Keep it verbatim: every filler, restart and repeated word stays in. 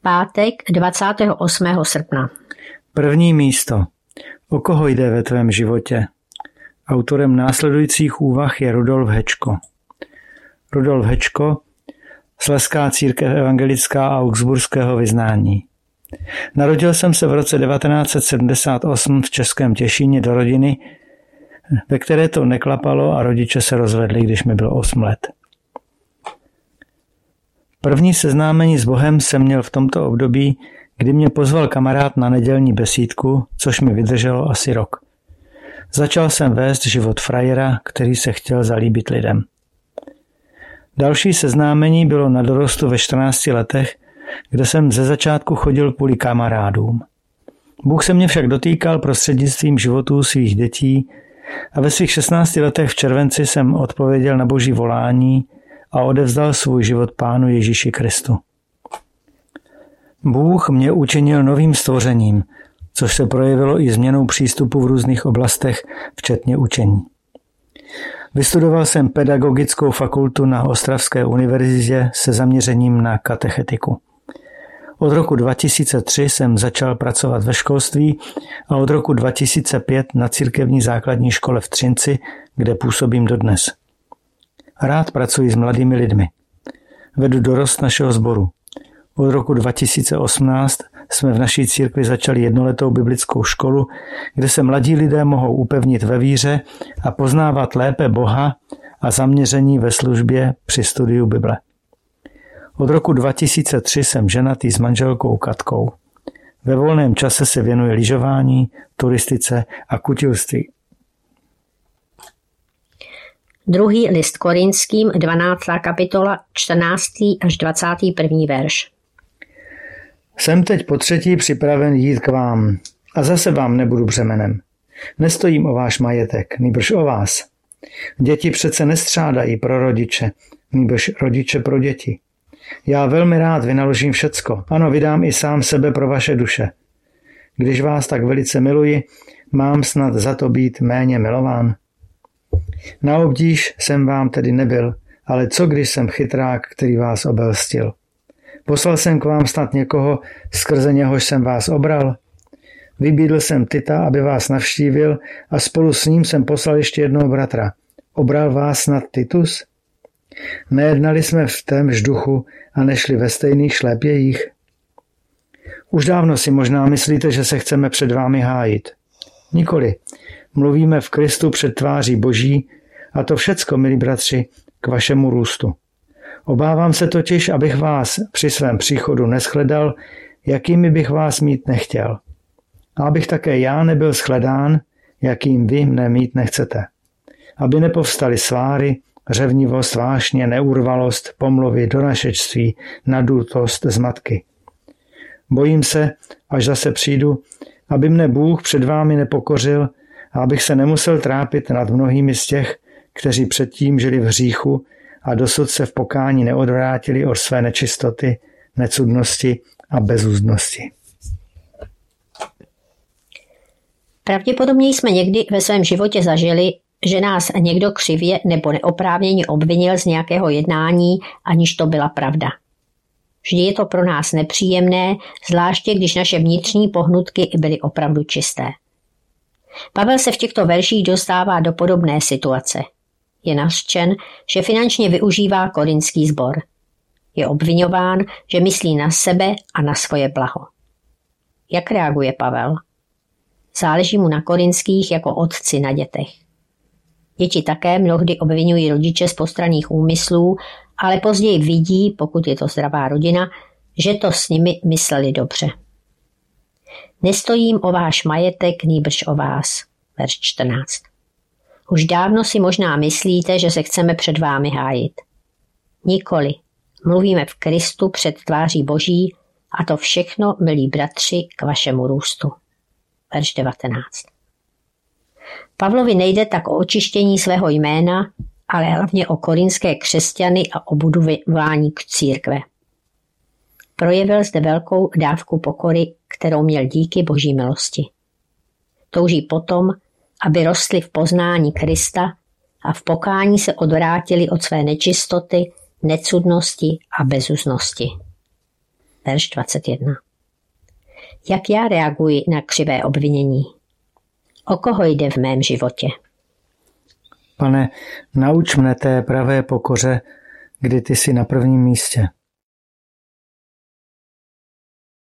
Pátek dvacátého osmého srpna. První místo. O koho jde ve tvém životě? Autorem následujících úvah je Rudolf Hečko. Rudolf Hečko, Slezská církev evangelická a augsburského vyznání. Narodil jsem se v roce devatenáct set sedmdesát osm v Českém Těšíně do rodiny, ve které to neklapalo a rodiče se rozvedli, když mi bylo osm let. První seznámení s Bohem jsem měl v tomto období, kdy mě pozval kamarád na nedělní besídku, což mi vydrželo asi rok. Začal jsem vést život frajera, který se chtěl zalíbit lidem. Další seznámení bylo na dorostu ve čtrnácti letech, kde jsem ze začátku chodil kvůli kamarádům. Bůh se mě však dotýkal prostřednictvím životů svých dětí a ve svých šestnácti letech v červenci jsem odpověděl na Boží volání a odevzdal svůj život Pánu Ježíši Kristu. Bůh mě učinil novým stvořením, což se projevilo i změnou přístupu v různých oblastech, včetně učení. Vystudoval jsem pedagogickou fakultu na Ostravské univerzitě se zaměřením na katechetiku. Od roku dva tisíce tři jsem začal pracovat ve školství a od roku dva tisíce pět na církevní základní škole v Třinci, kde působím dodnes. Rád pracuji s mladými lidmi. Vedu dorost našeho sboru. Od roku dva tisíce osmnáct jsme v naší církvi začali jednoletou biblickou školu, kde se mladí lidé mohou upevnit ve víře a poznávat lépe Boha a zaměření ve službě při studiu Bible. Od roku dva tisíce tři jsem ženatý s manželkou Katkou. Ve volném čase se věnuje lyžování, turistice a kutilství. Druhý list Korinským, dvanáctá kapitola, čtrnáctý až dvacátý první verš. Jsem teď po třetí připraven jít k vám a zase vám nebudu břemenem. Nestojím o váš majetek, nýbrž o vás. Děti přece nestřádají pro rodiče, nýbrž rodiče pro děti. Já velmi rád vynaložím všecko, ano, vydám i sám sebe pro vaše duše. Když vás tak velice miluji, mám snad za to být méně milován. Na obdíž jsem vám tedy nebyl, ale co když jsem chytrák, který vás obelstil? Poslal jsem k vám snad někoho, skrze něhož jsem vás obral? Vybídl jsem Tita, aby vás navštívil a spolu s ním jsem poslal ještě jednoho bratra. Obral vás snad Titus? Nejednali jsme v témž duchu a nešli ve stejných šlépějích? Už dávno si možná myslíte, že se chceme před vámi hájit. Nikoli. Mluvíme v Kristu před tváří Boží a to všecko, milí bratři, k vašemu růstu. Obávám se totiž, abych vás při svém příchodu neschledal, jakými bych vás mít nechtěl. A abych také já nebyl shledán, jakým vy mne mít nechcete. Aby nepovstaly sváry, řevnivost, vášně, neurvalost, pomluvy, donašečství, nadutost, zmatky. Bojím se, až zase přijdu, aby mne Bůh před vámi nepokořil a abych se nemusel trápit nad mnohými z těch, kteří předtím žili v hříchu a dosud se v pokání neodvrátili od své nečistoty, necudnosti a bezúzdnosti. Pravděpodobně jsme někdy ve svém životě zažili, že nás někdo křivě nebo neoprávněně obvinil z nějakého jednání, aniž to byla pravda. Vždy je to pro nás nepříjemné, zvláště když naše vnitřní pohnutky byly opravdu čisté. Pavel se v těchto verších dostává do podobné situace. Je nařčen, že finančně využívá korinský sbor. Je obviňován, že myslí na sebe a na svoje blaho. Jak reaguje Pavel? Záleží mu na korinských jako otci na dětech. Děti také mnohdy obvinují rodiče z postranných úmyslů, ale později vidí, pokud je to zdravá rodina, že to s nimi mysleli dobře. Nestojím o váš majetek, nýbrž o vás. Verš čtrnáct. Už dávno si možná myslíte, že se chceme před vámi hájit. Nikoli. Mluvíme v Kristu před tváří Boží a to všechno, milí bratři, k vašemu růstu. Verš devatenáct. Pavlovi nejde tak o očištění svého jména, ale hlavně o korinské křesťany a o budování k církve. Projevil zde velkou dávku pokory, kterou měl díky Boží milosti. Touží potom, aby rostli v poznání Krista a v pokání se odvrátili od své nečistoty, necudnosti a bezúznosti. verš dvacet jedna. Jak já reaguji na křivé obvinění? O koho jde v mém životě? Pane, nauč mne té pravé pokoře, kdy ty jsi na prvním místě.